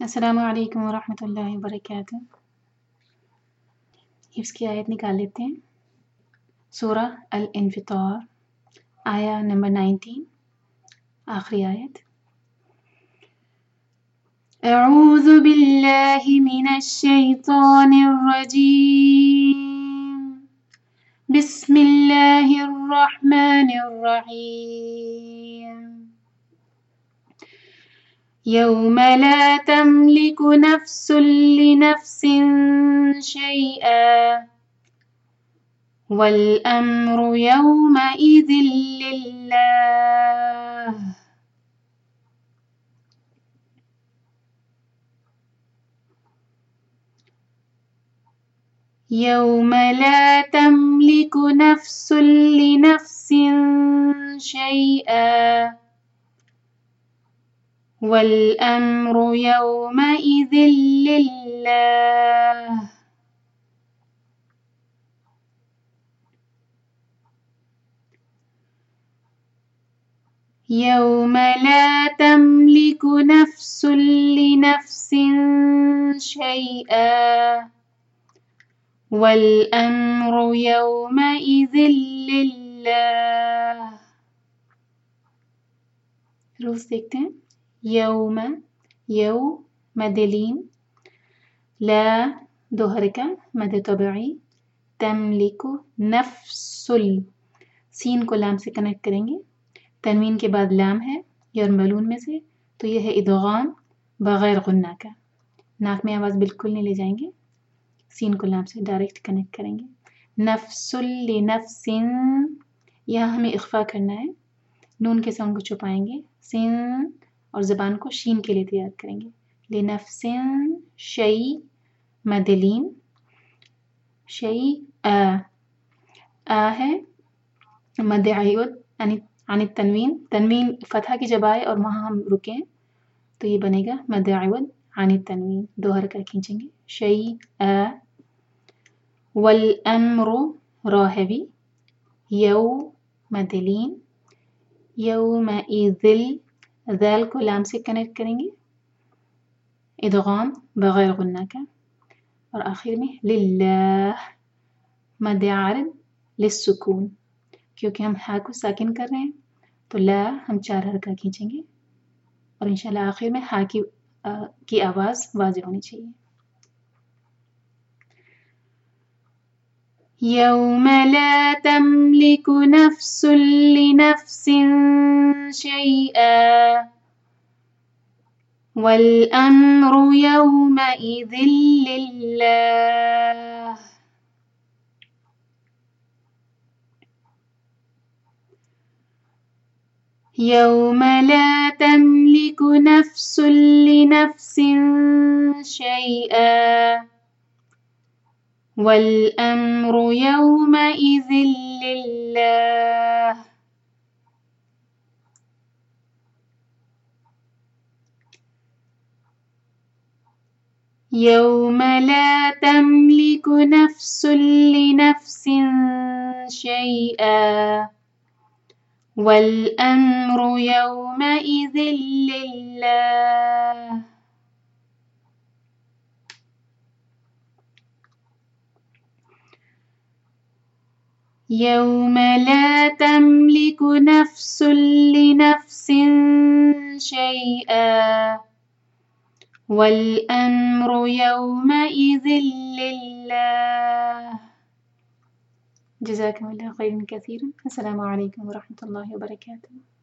السلام علیکم ورحمۃ اللہ وبرکاتہ۔ حفظ کی آیت نکال لیتے ہیں۔ سورہ الانفطار، آیا نمبر 19، آخری آیت۔ اعوذ باللہ من الشیطان الرجیم، بسم اللہ الرحمن الرحیم۔ یوم لا تملک نفس لنفس شیئا والامر یومئذ للہ۔ یوم لا تملک نفس لنفس شیئا والامر یومئذ للہ۔ یوم لا تملک نفس لنفس شیئا والامر یومئذ للہ۔ روز دیکھتے ہیں۔ یوم، یو مد لین، لا دو حرکہ مد طبعی، تملک نفس، سین کو لام سے کنیکٹ کریں گے، تنوین کے بعد لام ہے یرملون میں سے، تو یہ ہے ادغام بغیر غنہ کا، ناک میں آواز بالکل نہیں لے جائیں گے، سین کو لام سے ڈائریکٹ کنیکٹ کریں گے۔ نفس لنفس، یہاں ہمیں اخفا کرنا ہے، نون کے ساؤنڈ کو چھپائیں گے، سین اور زبان کو شین کے لیے تیار کریں گے۔ لنفس شیء مد لین، شیء آ ہے مد عوض عن التنوین، تنوین فتحہ کی جب آئے اور وہاں ہم رکیں تو یہ بنے گا مد عوض عن التنوین، دو حرکہ کھینچیں گے، شیء والامر را ہے بھی، یو مد لین، یومئذ، ذال کو لام سے کنیکٹ کریں گے، ادغام بغیر غنہ کا، اور آخر میں للہ مد عارض للسکون، کیونکہ ہم ہا کو ساکن کر رہے ہیں تو لا ہم 4 حرکہ کھینچیں گے، اور انشاءاللہ آخر میں ہا کی آواز واضح ہونی چاہیے۔ یوم لا تملک نفس لنفس شیئا والامر یومئذ للہ۔ یوم لا تملک نفس لنفس شیئا والامر یومئذ للہ۔ یوم لا تملک نفس لنفس شیئا والامر یومئذ للہ۔ یوم لا تملک نفس لنفس شیئا والامر یومئذ للہ۔ جزاکم اللہ خیرا کثیرا۔ السلام علیکم ورحمۃ اللہ وبرکاتہ۔